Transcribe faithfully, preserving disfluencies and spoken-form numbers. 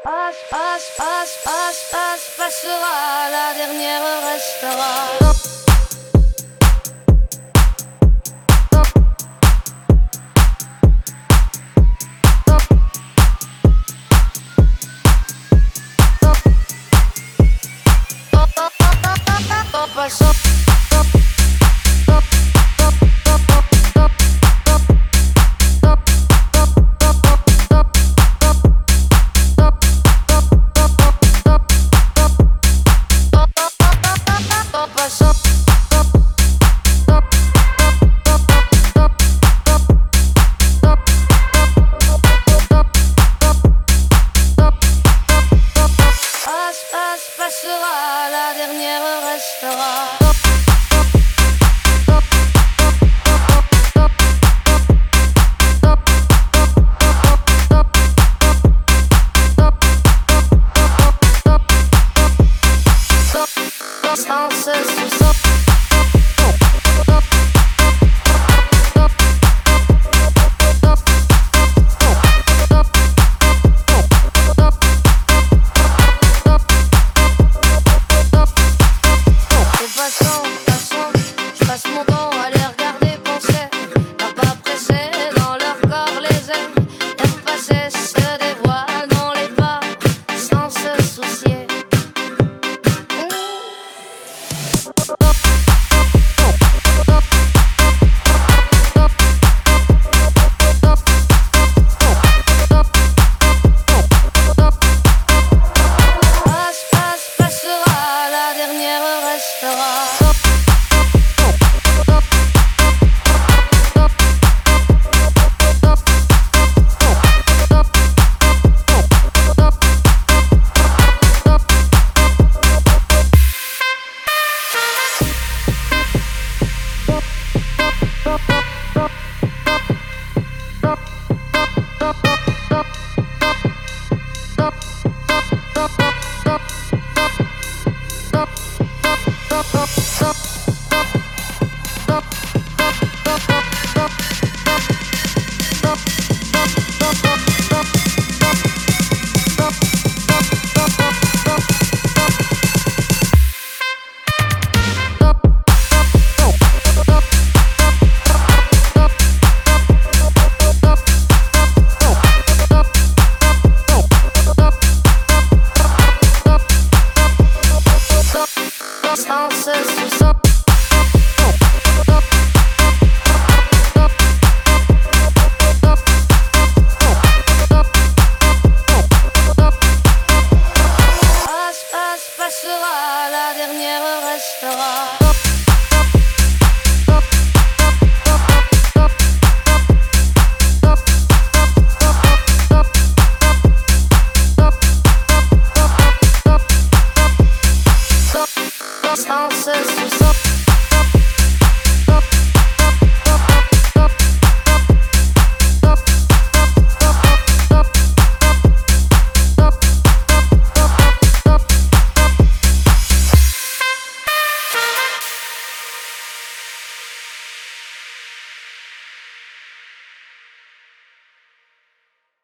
Passe, passe, passe, passe, passe, passera, la dernière restera. Paso. Passera, la dernière restera. Sans se soucier. Je passe mon temps à les regarder penser, à pas presser dans leur corps les ailes, aiment passer, se dévoilent dans les pas, sans se soucier. Passe, passe, passera, la dernière restera. Stop.